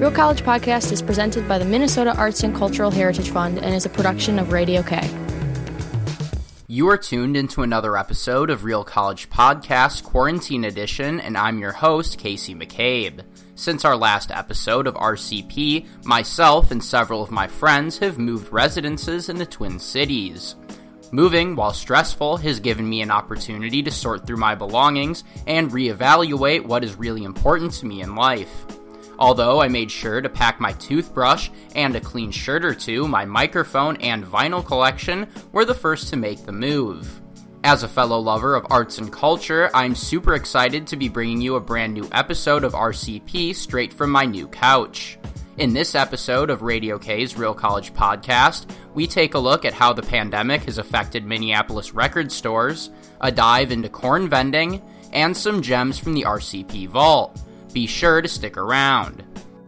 Real College Podcast is presented by the Minnesota Arts and Cultural Heritage Fund and is a production of Radio K. You are tuned into another episode of Real College Podcast Quarantine Edition, and I'm your host, Casey McCabe. Since our last episode of RCP, myself and several of my friends have moved residences in the Twin Cities. Moving, while stressful, has given me an opportunity to sort through my belongings and reevaluate what is really important to me in life. Although I made sure to pack my toothbrush and a clean shirt or two, my microphone and vinyl collection were the first to make the move. As a fellow lover of arts and culture, I'm super excited to be bringing you a brand new episode of RCP straight from my new couch. In this episode of Radio K's Real College Podcast, we take a look at how the pandemic has affected Minneapolis record stores, a dive into corn vending, and some gems from the RCP Vault. Be sure to stick around.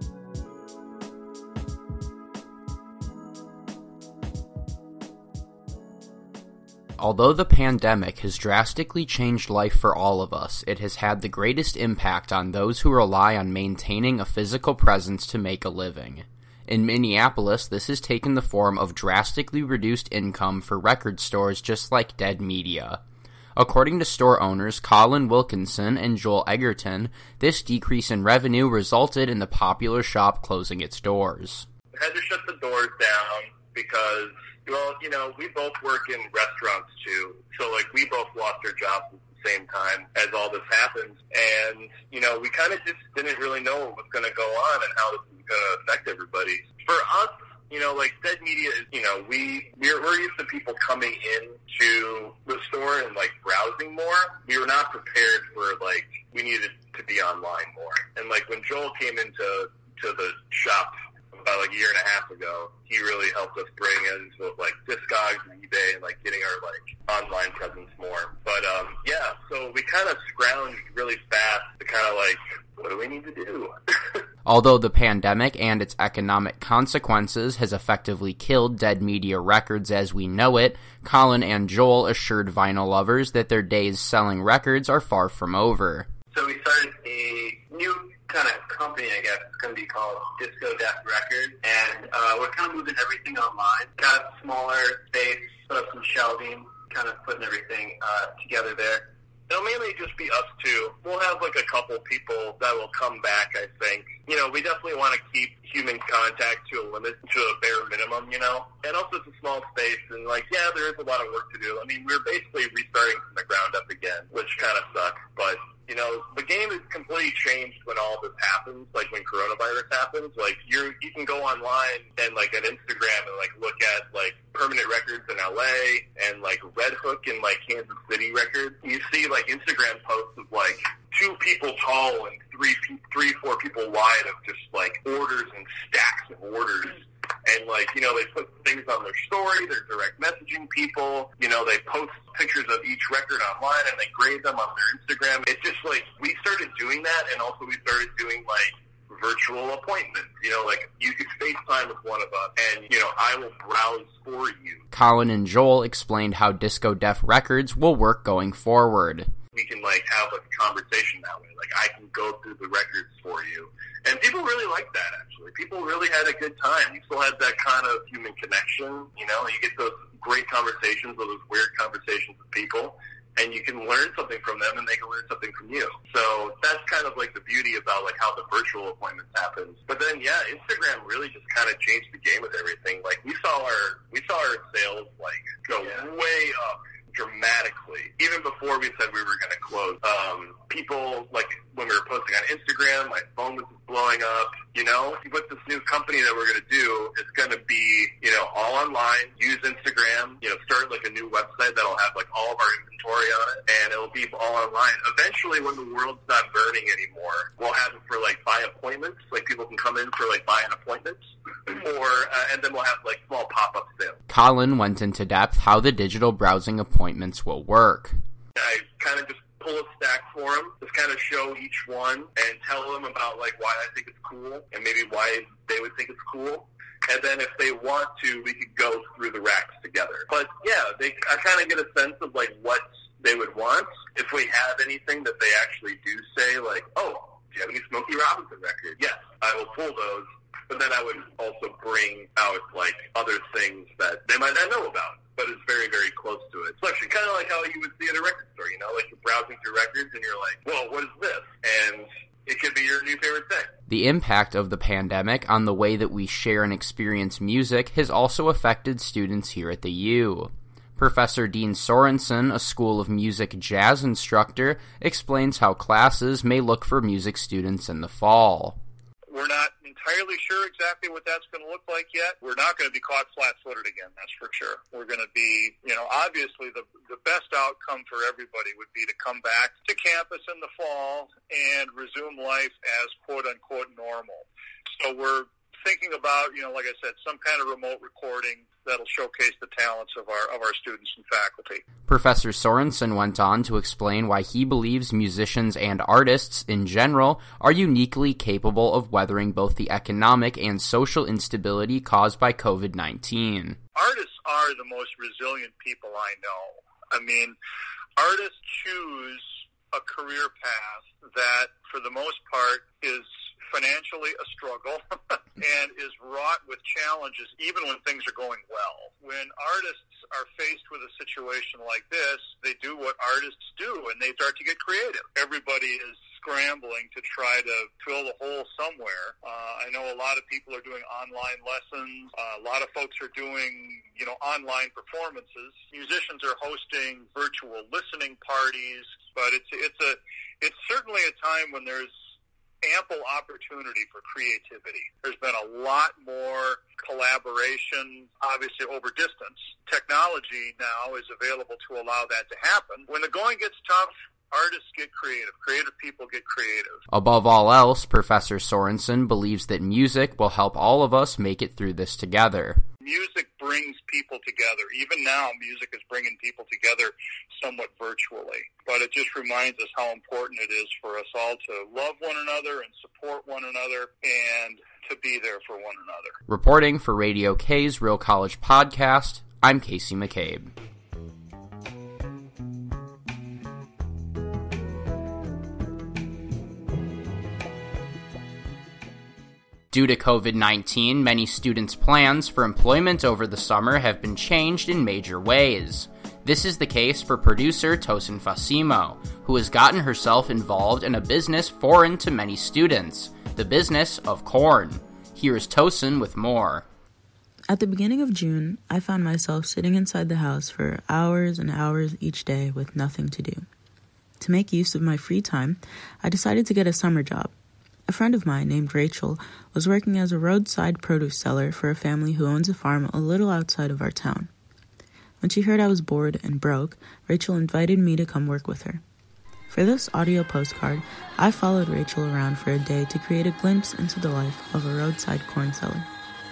Although the pandemic has drastically changed life for all of us, it has had the greatest impact on those who rely on maintaining a physical presence to make a living. In Minneapolis, this has taken the form of drastically reduced income for record stores just like Dead Media. According to store owners Colin Wilkinson and Joel Egerton, this decrease in revenue resulted in the popular shop closing its doors. We had to shut the doors down because, well, you know, we both work in restaurants too. So, we both lost our jobs at the same time as all this happened. And, you know, we kind of just didn't really know what was going to go on and how this was going to affect everybody. For us, you know, Dead Media is, you know, we're used to people coming in to the store and, browsing more. We were not prepared for, we needed to be online more. And, when Joel came into the shop about, a year and a half ago, he really helped us bring in, Discogs and eBay and, getting our, online presence more. But, so we kind of scrounged really fast to kind of, what do we need to do? Although the pandemic and its economic consequences has effectively killed Dead Media Records as we know it, Colin and Joel assured vinyl lovers that their days selling records are far from over. So we started a new kind of company, I guess. It's going to be called Disco Death Records, and we're kind of moving everything online. Got a smaller space, put up some shelving, kind of putting everything together there. It'll mainly just be us two. We'll have, a couple people that will come back, I think. You know, we definitely want to keep human contact to a limit, to a bare minimum, you know? And also it's a small space, and, there is a lot of work to do. I mean, we're basically restarting from the ground up again, which kind of sucks. But, you know, the game has completely changed when all this happens, when coronavirus happens. You can go online and, on Instagram and, look at, Permanent Records in L.A. and, Red Hook and, Kansas City Records. You see, Instagram posts of, 2 people tall and 4 people wide of just, orders and stacks of orders. And, you know, they put things on their story, they're direct messaging people, you know, they post pictures of each record online and they grade them on their Instagram. It's just, we started doing that, and also we started doing, virtual appointments. You know, you could FaceTime with one of us, and, you know, I will browse for you. Colin and Joel explained how Disco Death Records will work going forward. We can, have a conversation that way. I can go through the records for you. And people really like that, actually. People really had a good time. You still had that kind of human connection, you know? You get those great conversations or those weird conversations with people, and you can learn something from them, and they can learn something from you. So that's kind of, the beauty about, how the virtual appointments happens. But then, Instagram really just kind of changed the game with everything. We saw our sales, go way up dramatically, even before we said we were going to close. People, when we were posting on Instagram, my phone was blowing up, you know? With this new company that we're going to do, it's going to be, you know, all online, use Instagram, you know, start, a new website that'll have, all of our inventory on it, and it'll be all online. Eventually, when the world's not burning anymore, we'll have it for, buy appointments, people can come in for, buying appointments, or, and then we'll have, small pop-up sales. Colin went into depth how the digital browsing appointments will work. I kind of just pull a stack for them, just kind of show each one and tell them about, why I think it's cool and maybe why they would think it's cool. And then if they want to, we could go through the racks together. But, I kind of get a sense of, what they would want. If we have anything that they actually do say, oh, do you have any Smokey Robinson record? Yes. I will pull those, but then I would also bring out, like, other things that they might not know about, but it's very, very close to it. It's actually kind of like how you would see at a record store, you know? Like, you're browsing through records, and you're like, whoa, what is this? And it could be your new favorite thing. The impact of the pandemic on the way that we share and experience music has also affected students here at the U. Professor Dean Sorensen, a School of Music jazz instructor, explains how classes may look for music students in the fall. We're not entirely sure exactly what that's going to look like yet. We're not going to be caught flat-footed again, that's for sure. We're going to be, obviously the best outcome for everybody would be to come back to campus in the fall and resume life as quote-unquote normal. So we're thinking about, like I said, some kind of remote recording that'll showcase the talents of our students and faculty. Professor Sorensen went on to explain why he believes musicians and artists in general are uniquely capable of weathering both the economic and social instability caused by COVID-19. Artists are the most resilient people I know. I mean, artists choose a career path that, for the most part, is financially a struggle and is wrought with challenges even when things are going well. When artists are faced with a situation like this, they do what artists do, and they start to get creative. Everybody is scrambling to try to fill the hole somewhere. I know a lot of people are doing online lessons. A lot of folks are doing, online performances. Musicians are hosting virtual listening parties, but it's certainly a time when there's ample opportunity for creativity. There's been a lot more collaboration, obviously over distance. Technology now is available to allow that to happen. When the going gets tough, artists get creative. Creative people get creative. Above all else, Professor Sorensen believes that music will help all of us make it through this together. Music brings people together. Even now, music is bringing people together somewhat virtually. But it just reminds us how important it is for us all to love one another and support one another and to be there for one another. Reporting for Radio K's Real College Podcast, I'm Casey McCabe. Due to COVID-19, many students' plans for employment over the summer have been changed in major ways. This is the case for producer Tosin Fasimo, who has gotten herself involved in a business foreign to many students, the business of corn. Here is Tosin with more. At the beginning of June, I found myself sitting inside the house for hours and hours each day with nothing to do. To make use of my free time, I decided to get a summer job. A friend of mine named Rachel was working as a roadside produce seller for a family who owns a farm a little outside of our town. When she heard I was bored and broke, Rachel invited me to come work with her. For this audio postcard, I followed Rachel around for a day to create a glimpse into the life of a roadside corn seller.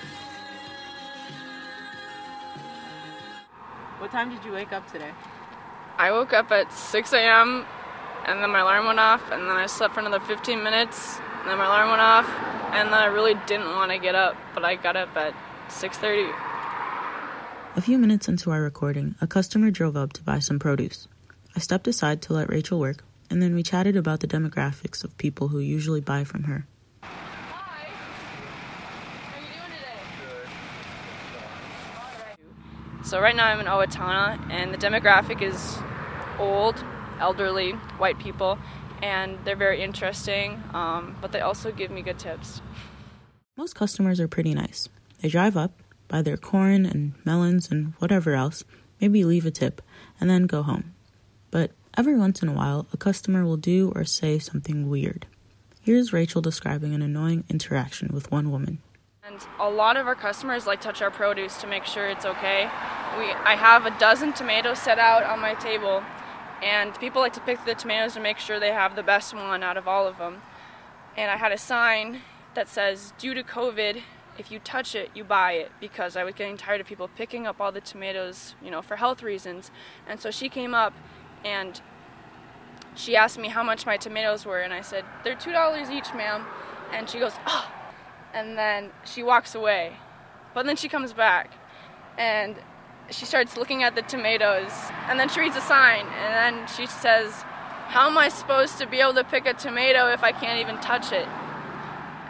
What time did you wake up today? I woke up at 6 a.m. and then my alarm went off, and then I slept for another 15 minutes, and then my alarm went off, and then I really didn't want to get up, but I got up at 6:30. A few minutes into our recording, a customer drove up to buy some produce. I stepped aside to let Rachel work, and then we chatted about the demographics of people who usually buy from her. Hi. How are you doing today? Good. All right. So right now I'm in Owatonna, and the demographic is old, elderly, white people, and they're very interesting, but they also give me good tips. Most customers are pretty nice. They drive up, buy their corn and melons and whatever else, maybe leave a tip, and then go home. But every once in a while, a customer will do or say something weird. Here's Rachel describing an annoying interaction with one woman. And a lot of our customers like touch our produce to make sure it's okay. I have a dozen tomatoes set out on my table, and people like to pick the tomatoes to make sure they have the best one out of all of them. And I had a sign that says, due to COVID, if you touch it, you buy it, because I was getting tired of people picking up all the tomatoes, for health reasons. And so she came up and she asked me how much my tomatoes were, and I said, they're $2 each, ma'am. And she goes, oh, and then she walks away. But then she comes back, and she starts looking at the tomatoes, and then she reads a sign, and then she says, how am I supposed to be able to pick a tomato if I can't even touch it?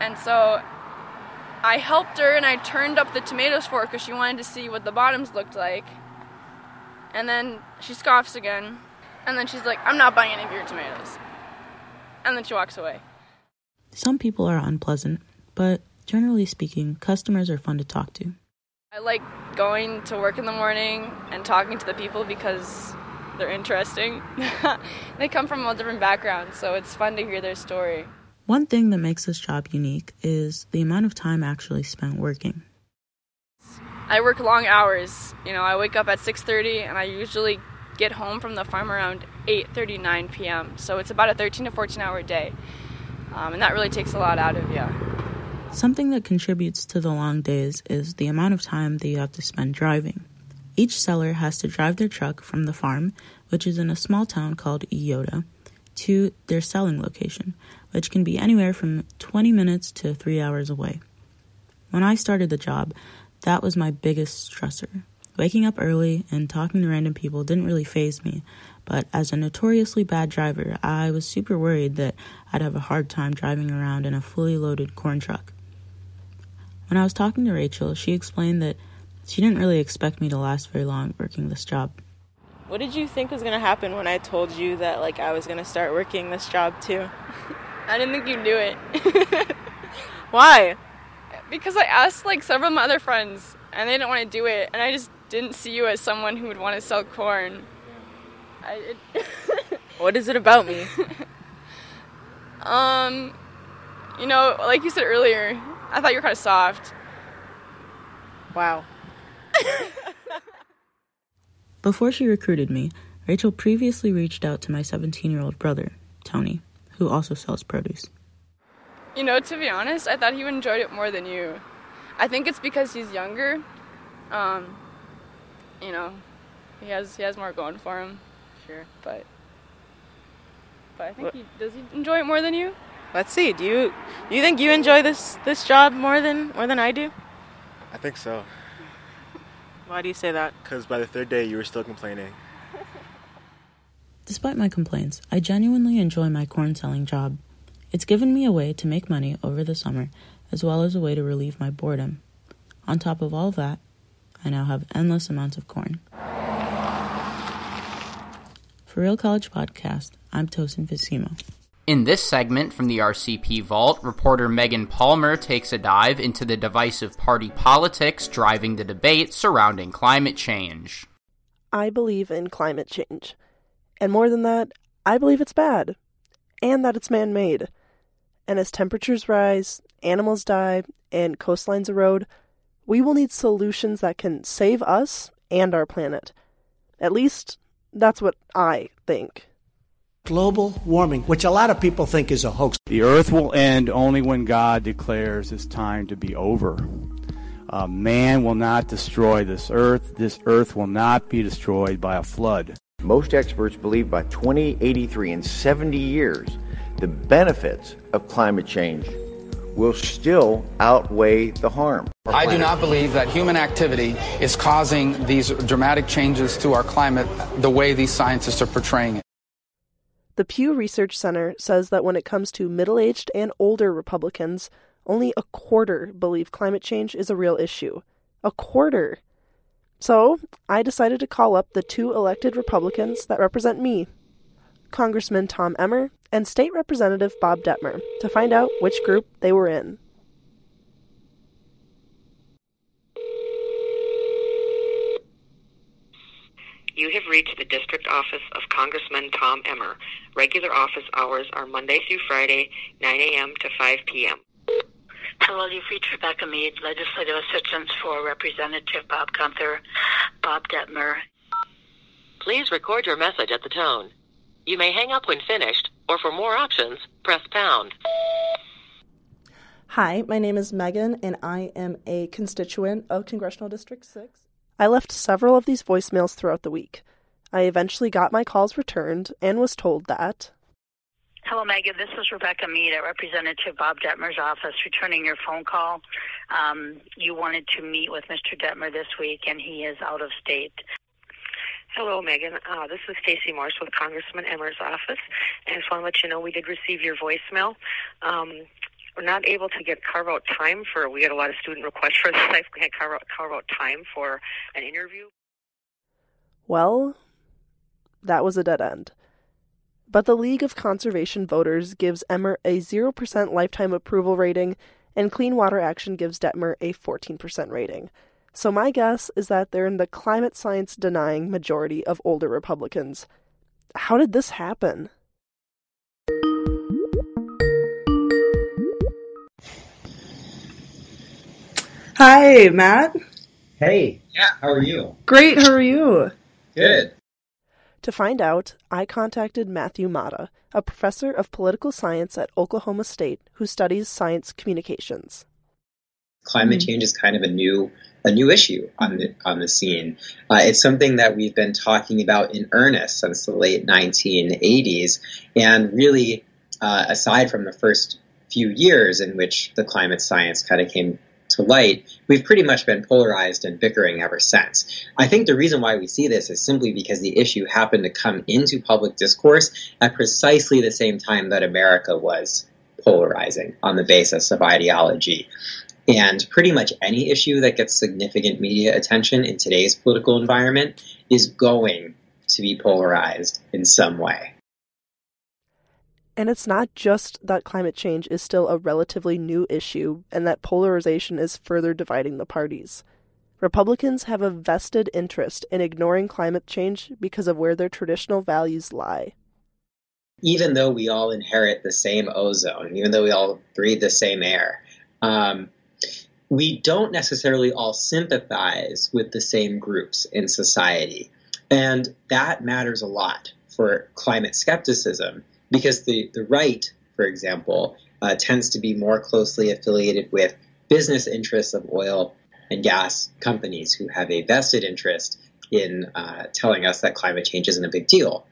And so I helped her and I turned up the tomatoes for her because she wanted to see what the bottoms looked like. And then she scoffs again. And then she's like, I'm not buying any of your tomatoes. And then she walks away. Some people are unpleasant, but generally speaking, customers are fun to talk to. I like going to work in the morning and talking to the people because they're interesting. They come from all different backgrounds, so it's fun to hear their story. One thing that makes this job unique is the amount of time actually spent working. I work long hours. I wake up at 6:30 and I usually get home from the farm around 8:30, 9 p.m. So it's about a 13 to 14 hour day. And that really takes a lot out of you. Something that contributes to the long days is the amount of time that you have to spend driving. Each seller has to drive their truck from the farm, which is in a small town called Iota, to their selling location, which can be anywhere from 20 minutes to 3 hours away. When I started the job, that was my biggest stressor. Waking up early and talking to random people didn't really faze me, but as a notoriously bad driver, I was super worried that I'd have a hard time driving around in a fully loaded corn truck. When I was talking to Rachel, she explained that she didn't really expect me to last very long working this job. What did you think was going to happen when I told you that I was going to start working this job too? I didn't think you'd do it. Why? Because I asked several of my other friends and they didn't want to do it, and I just didn't see you as someone who would want to sell corn. What is it about me? Like you said earlier, I thought you were kind of soft. Wow. Before she recruited me, Rachel previously reached out to my 17-year-old brother, Tony, who also sells produce. To be honest, I thought he enjoyed it more than you. I think it's because he's younger. He has more going for him. Sure. But I think does he enjoy it more than you? Let's see. Do you think you enjoy this job more than I do? I think so. Why do you say that? Because by the third day, you were still complaining. Despite my complaints, I genuinely enjoy my corn selling job. It's given me a way to make money over the summer, as well as a way to relieve my boredom. On top of all that, I now have endless amounts of corn. For Real College Podcast, I'm Tosin Visimo. In this segment from the RCP Vault, reporter Megan Palmer takes a dive into the divisive party politics driving the debate surrounding climate change. I believe in climate change. And more than that, I believe it's bad. And that it's man-made. And as temperatures rise, animals die, and coastlines erode, we will need solutions that can save us and our planet. At least, that's what I think. Global warming, which a lot of people think is a hoax. The earth will end only when God declares it's time to be over. Man will not destroy this earth. This earth will not be destroyed by a flood. Most experts believe by 2083, in 70 years, the benefits of climate change will still outweigh the harm. I do not believe that human activity is causing these dramatic changes to our climate the way these scientists are portraying it. The Pew Research Center says that when it comes to middle-aged and older Republicans, only a quarter believe climate change is a real issue. A quarter! So, I decided to call up the two elected Republicans that represent me, Congressman Tom Emmer and State Representative Bob Dettmer, to find out which group they were in. You have reached the district office of Congressman Tom Emmer. Regular office hours are Monday through Friday, 9 a.m. to 5 p.m. Hello, you've reached Rebecca Mead, Legislative Assistant for Representative Bob Gunther, Bob Dettmer. Please record your message at the tone. You may hang up when finished, or for more options, press pound. Hi, my name is Megan, and I am a constituent of Congressional District 6. I left several of these voicemails throughout the week. I eventually got my calls returned and was told that... Hello, Megan. This is Rebecca Mead at Representative Bob Dettmer's office, returning your phone call. You wanted to meet with Mr. Dettmer this week, and he is out of state. Hello, Megan. This is Stacey Morse with Congressman Emmer's office. And I just want to let you know we did receive your voicemail. we're not able to carve out time for. We get a lot of student requests for this. I can't carve out time for an interview. Well, that was a dead end. But the League of Conservation Voters gives Emmer a 0% lifetime approval rating, and Clean Water Action gives Detmer a 14% rating. So my guess is that they're in the climate science denying majority of older Republicans. How did this happen? Hi, Matt. Hey, yeah, how are you? Great, how are you? Good. To find out, I contacted Matthew Mata, a professor of political science at Oklahoma State who studies science communications. Climate change is kind of a new issue on the scene. It's something that we've been talking about in earnest since the late 1980s, and really, aside from the first few years in which the climate science kind of came to light, we've pretty much been polarized and bickering ever since. I think the reason why we see this is simply because the issue happened to come into public discourse at precisely the same time that America was polarizing on the basis of ideology. And pretty much any issue that gets significant media attention in today's political environment is going to be polarized in some way. And it's not just that climate change is still a relatively new issue and that polarization is further dividing the parties. Republicans have a vested interest in ignoring climate change because of where their traditional values lie. Even though we all inherit the same ozone, even though we all breathe the same air, we don't necessarily all sympathize with the same groups in society. And that matters a lot for climate skepticism, because the right, for example, tends to be more closely affiliated with business interests of oil and gas companies who have a vested interest in telling us that climate change isn't a big deal.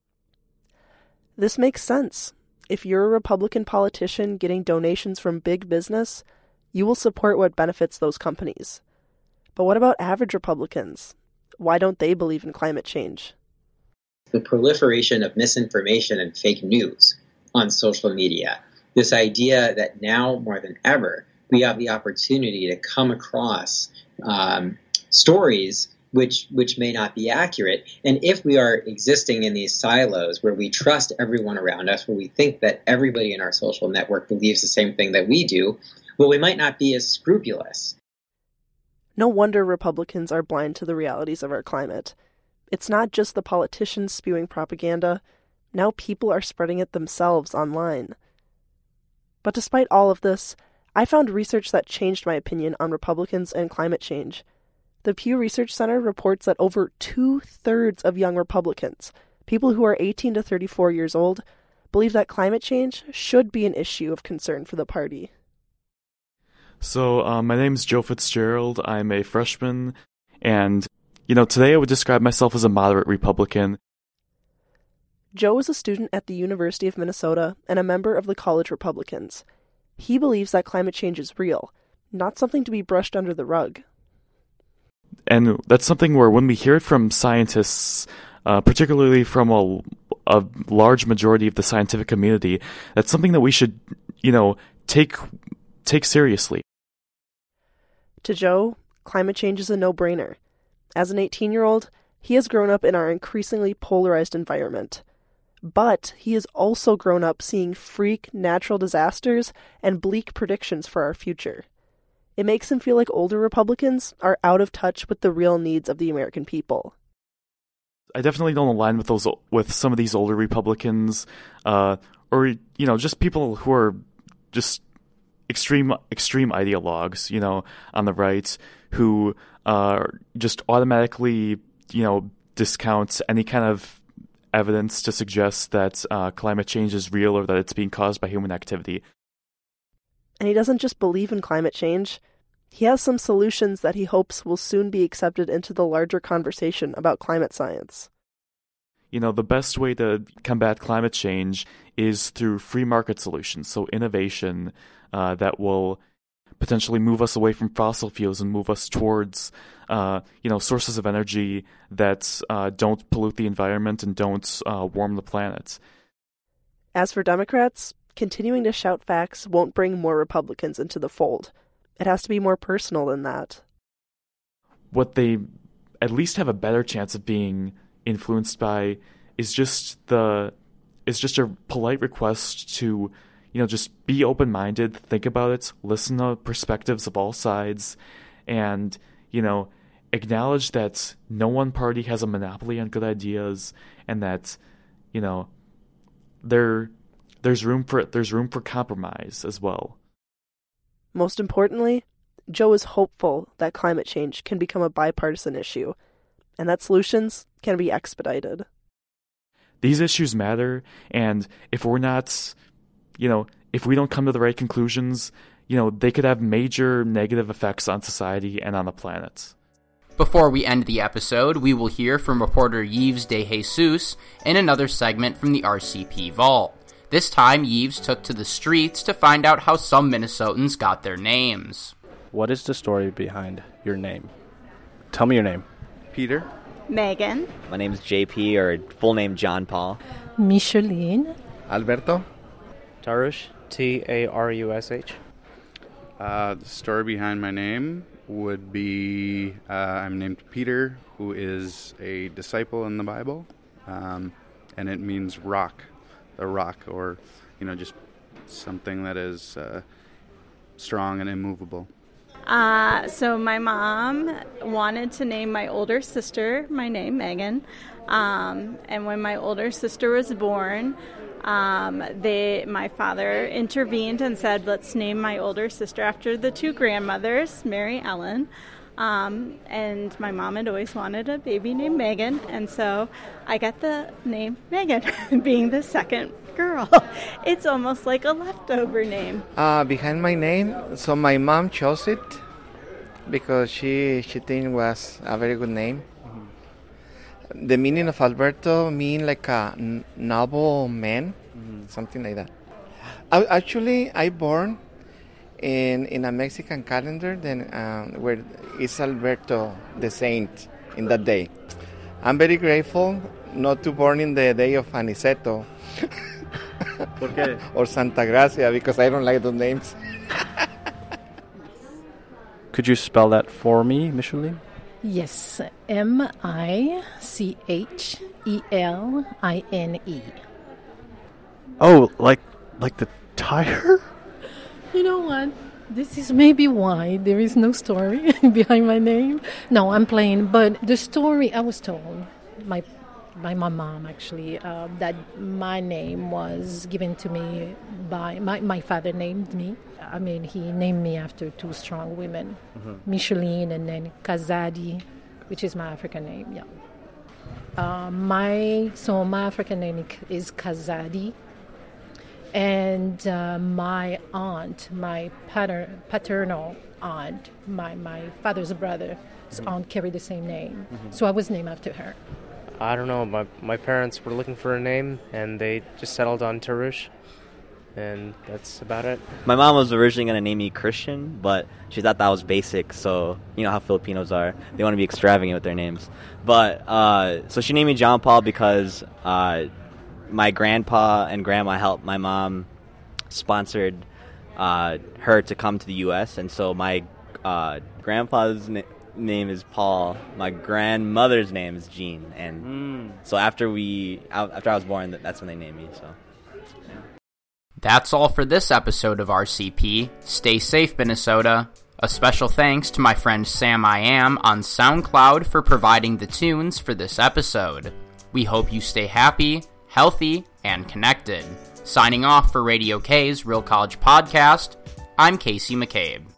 This makes sense. If you're a Republican politician getting donations from big business, you will support what benefits those companies. But what about average Republicans? Why don't they believe in climate change? The proliferation of misinformation and fake news on social media, this idea that now more than ever, we have the opportunity to come across stories which may not be accurate. And if we are existing in these silos where we trust everyone around us, where we think that everybody in our social network believes the same thing that we do, well, we might not be as scrupulous. No wonder Republicans are blind to the realities of our climate. It's not just the politicians spewing propaganda. Now people are spreading it themselves online. But despite all of this, I found research that changed my opinion on Republicans and climate change. The Pew Research Center reports that over 2/3 of young Republicans, people who are 18 to 34 years old, believe that climate change should be an issue of concern for the party. So, my name is Joe Fitzgerald. I'm a freshman, and today I would describe myself as a moderate Republican. Joe is a student at the University of Minnesota and a member of the College Republicans. He believes that climate change is real, not something to be brushed under the rug. And that's something where when we hear it from scientists, particularly from a large majority of the scientific community, that's something that we should, take seriously. To Joe, climate change is a no-brainer. As an 18-year-old, he has grown up in our increasingly polarized environment. But he has also grown up seeing freak natural disasters and bleak predictions for our future. It makes him feel like older Republicans are out of touch with the real needs of the American people. I definitely don't align with some of these older Republicans, or just people who are just extreme ideologues, on the right, who just automatically, discount any kind of evidence to suggest that climate change is real or that it's being caused by human activity. And he doesn't just believe in climate change. He has some solutions that he hopes will soon be accepted into the larger conversation about climate science. The best way to combat climate change is through free market solutions, so innovation that will potentially move us away from fossil fuels and move us towards, sources of energy that don't pollute the environment and don't warm the planet. As for Democrats, continuing to shout facts won't bring more Republicans into the fold. It has to be more personal than that. What they at least have a better chance of being influenced by is just a polite request to, just be open-minded, think about it, listen to perspectives of all sides, and, acknowledge that no one party has a monopoly on good ideas, and that, there's room for compromise as well. Most importantly, Joe is hopeful that climate change can become a bipartisan issue, and that solutions can be expedited. These issues matter, and if we're not, if we don't come to the right conclusions, they could have major negative effects on society and on the planet. Before we end the episode, we will hear from reporter Yves De Jesus in another segment from the RCP Vault. This time, Yves took to the streets to find out how some Minnesotans got their names. What is the story behind your name? Tell me your name. Peter. Megan. My name is JP, or full name John Paul. Micheline. Alberto. Tarush. Tarush. The story behind my name would be I'm named Peter, who is a disciple in the Bible, and it means rock, a rock, or just something that is strong and immovable. So my mom wanted to name my older sister my name, Megan, and when my older sister was born, my father intervened and said, let's name my older sister after the two grandmothers, Mary Ellen, and my mom had always wanted a baby named Megan, and so I got the name Megan, being the second girl. It's almost like a leftover name. Behind my name, so my mom chose it because she think it was a very good name. Mm-hmm. The meaning of Alberto mean like a noble man, something like that. I born in a Mexican calendar where it's Alberto the saint in that day. I'm very grateful not to born in the day of Aniceto. Or Santa Gracia, because I don't like those names. Could you spell that for me, Micheline? Yes, Micheline. Oh, like the tire? You know what? This is maybe why there is no story behind my name. No, I'm playing, but the story I was told by my mom, actually, that my name was given to me by my father named me. I mean, he named me after two strong women, Micheline and then Kazadi, which is my African name, yeah. My African name is Kazadi, and my aunt, my paternal aunt, my father's brother's aunt carried the same name, so I was named after her. I don't know. My parents were looking for a name, and they just settled on Tarush, and that's about it. My mom was originally going to name me Christian, but she thought that was basic, so you know how Filipinos are. They want to be extravagant with their names. But so she named me John Paul because my grandpa and grandma helped my mom sponsored her to come to the U.S., and so my grandpa's name is Paul. My grandmother's name is Jean, and so after I was born, that's when they named me. So yeah. That's all for this episode of RCP. Stay safe, Minnesota. A special thanks to my friend Sam I Am on SoundCloud for providing the tunes for this episode. We hope you stay happy, healthy, and connected. Signing off for Radio K's Real College Podcast, I'm Casey McCabe.